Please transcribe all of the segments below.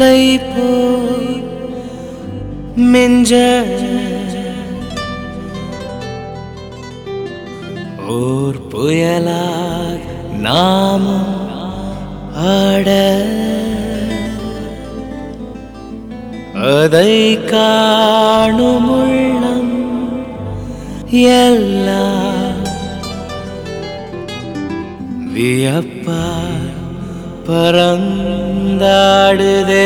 அலை போல் மிஞ்ச ஓர் புயலாய் நாமும் ஆட அதை காணும் உள்ளம் எல்லாம் வியப்பாய் பறந்தாடுதே.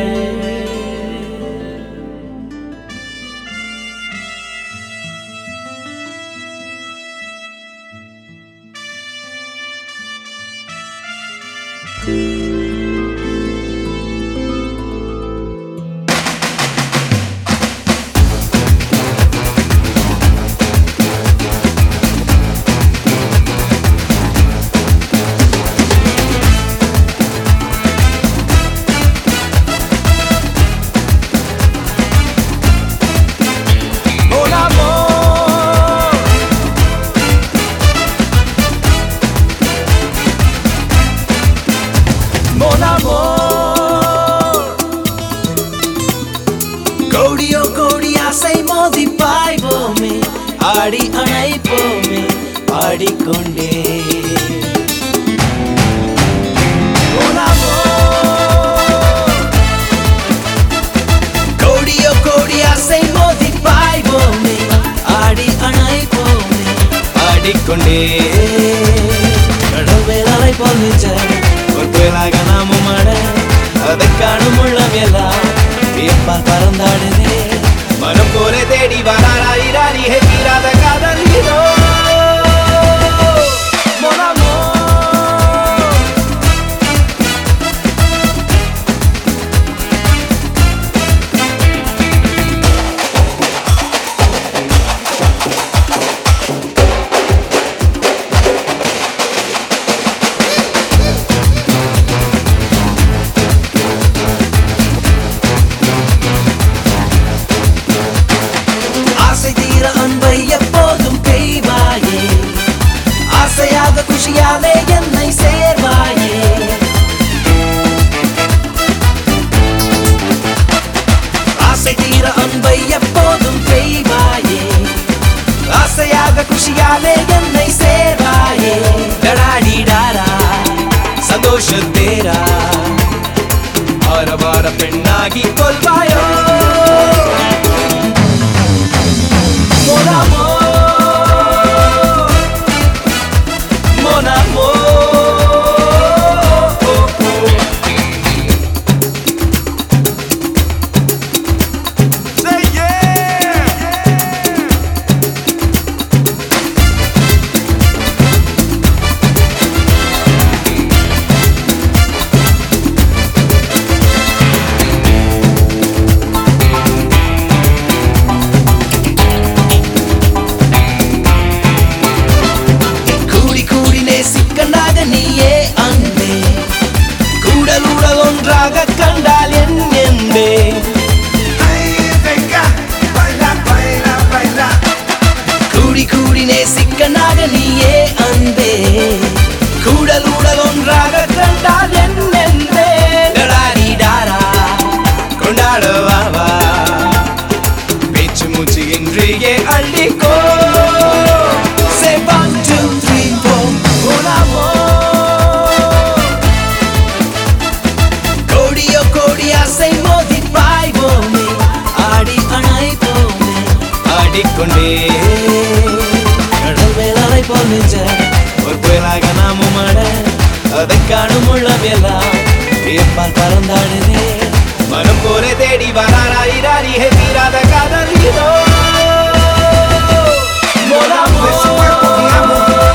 கோடியோ கோடி ஆசை மோதி பாய்வோமே, ஆடி அணைப்போமே பாடிக்கொண்டே. கோடியோ கோடி ஆசை மோதி பாய்வோமே, ஆடி அணைப்போமே பாடிக்கொண்டே. கடல் வேலை போல் மிஞ்ச ஒரு புயலாக நாமும் ஆட அதை காணும் உள்ளம் எல்லாம் வியப்பால் பறந்தாடுதே. மனம் போல தேடி வராராயிராரி ஹே தீராத காதல் இதோ. அன்பை எப்போதும் பெய்வாயே, ஆசையாக குஷியாலே என்னை சேர்வாயே. ஆசை தீர அன்பை எப்போதும் பெய்வாயே, ஆசையாக குஷியாலே என்னை சேர்வாயே. டடாடி டாரா சந்தோஷம் தேரா ஆரவார பெண்ணாகி கொள்வாயோ. Mon amour, mon amour. Say yeah. சிக்கனாக நீயே அன்பே, கூடலுடல் ஒன்றாக கண்டால் என் என்பே. கூடி கூடி நேசிக்கனாக நீயே அன்பே, கூடலுடல் ஒன்றாக கண்டால் என் என்பே. டடாடி டாரா கொண்டாடவாவா பேச்சு மூச்சு இன்றையே அள்ளிக்கோ. Say 1 2 3 4. Mon amor, கோடியோ கோடி ஆசை மோதி பாய்வோமே, ஆடி அணைப்போமே ஆடிக்கொண்டே. கடல் வேலை போல் மிஞ்ச ஒரு புயலாக நாமும் ஆட அதை காணும் உள்ளம் எல்லாம் வியப்பால் பறந்தாடுதே. மனம் போல தேடி வராராயிராரி ஹே தீராத காதல் இதோ. Mon amor.